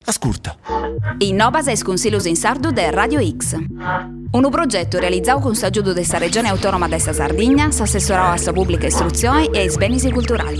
Ascolta. Innovas es Consiglios in Sardu de Radio X. Un progetto realizzato con s'aggiudo della Regione Autonoma de sa Sardegna, s'assessorò a sa pubblica istruzione e ai beni culturali.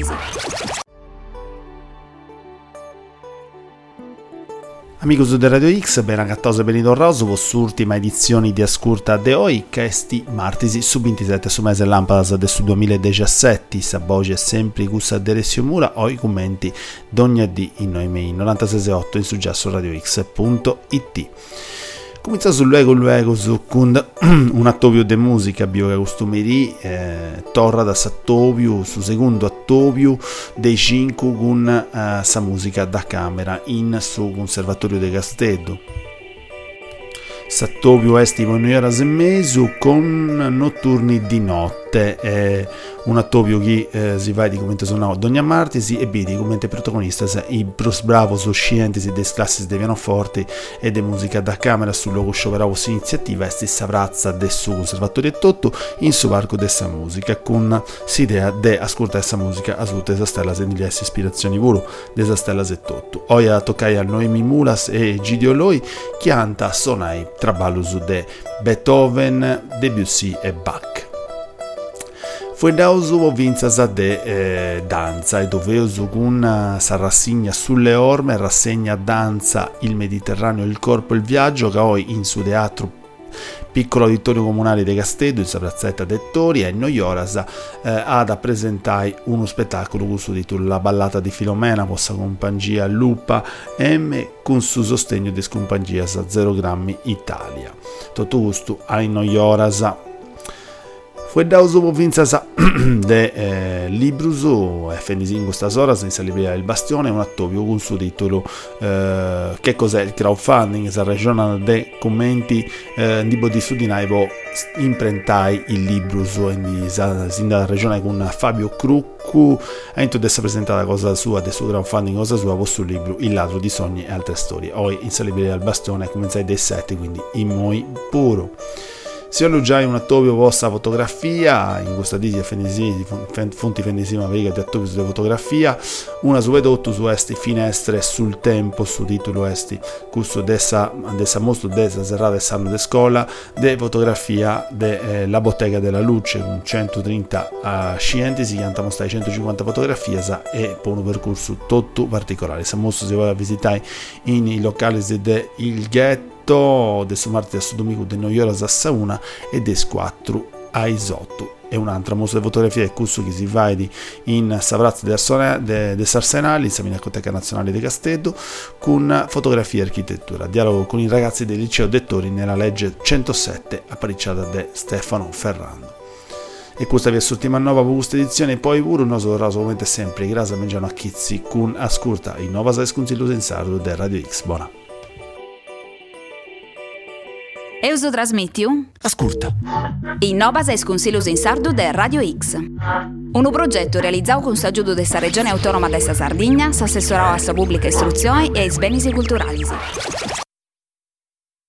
Amigos de Radio X, ben agattose e benidorroso, vost'ultima edizione di Ascolta de Oi, che esti martesi su 27 su mese lampadas de su 2017, sa voce sempre gusta de Alessio Mura, oi commenti d'ogni dì in noi mail 96.8 in su già su radiox.it. Comincia luego con un attovio de musica bio costumeri, torra da s'attovio, su secondo attovio dei 5 con sa musica da camera in su conservatorio de Castedo. S'attovio esti un'ora e mezzo con notturni di notte, un attovio che si va di commento suonare ogni martesi e di commento protagonista i pros bravos scientisti des classes de pianoforte e de musica da camera sul logo scioperavo su iniziativa esti savrazza del suo conservatorio e tutto in su parco dessa musica con s'idea de ascoltare essa musica a tutte le stelle e le ispirazioni volo desa stelle e tutto. Oia toccai a Noemi Mulas e Gidio Loi chianta sonai traballo su de Beethoven, Debussy e Bach. Fu dauso vinzasa de danza e doveuso con sa rassegna sulle orme, rassegna danza il Mediterraneo, il corpo e il viaggio che poi in su teatro piccolo auditorio comunale di Castedo in sa piazzetta Dettori e noi oras ad presentare uno spettacolo con su titolo La ballata di Filomena con sa compagnia Lupa M con su sostegno di compagnia sa 0 grammi Italia. Tutto gusto ai noi oras. Fu dauso provinza de Libruso e Fenisin questa ora senza libera il bastione un attovio con su titolo che cos'è il crowdfunding sa regione de commenti di Sudinaivo imprentai il Libruso in da regione con Fabio Cruccu ha introdessa presentata cosa sua del suo crowdfunding cosa sua posto libro Il ladro di sogni e altre storie oggi in salibile al bastione cominciai dei 7 quindi in moi puro. Se alloggiai un attovio vostra fotografia, in questa dì di fonti fenesima vega di attovio sulla fotografia, una su vedotto su esti finestre sul tempo, su titolo esti, custo dessa mostro dessa serrata sanno de scuola, de fotografia de la bottega della luce, con 130 scienzi, si chiama mostrare 150 fotografie e poi un percorso tutto particolare. Se mostro si va a visitare in locali de Il Ghetto, adesso martedì a Sodomico de Noi Oras a Sauna e des 4 a Isotto e un'altra mostra di fotografia è questo che si va in Savrazza de Sarsenali in Pinacoteca Nazionale di Castedo con fotografia e architettura dialogo con i ragazzi del liceo Dettori nella legge 107 apparicciata da Stefano Ferrando. E questa è l'ultima nuova per questa edizione poi pure non so solamente sempre grazie a Mengiano a Chizzi con ascolta in nuova sai Consiglios in Sardo del Radio X. Buona. Euso trasmitiu? Ascolta. Innovas es Consiglios in Sardu de Radio X. Un progetto realizzato con s'aggiudo della Regione Autonoma de sa Sardegna, s'assessorò a sa pubblica istruzione e ai beni culturali.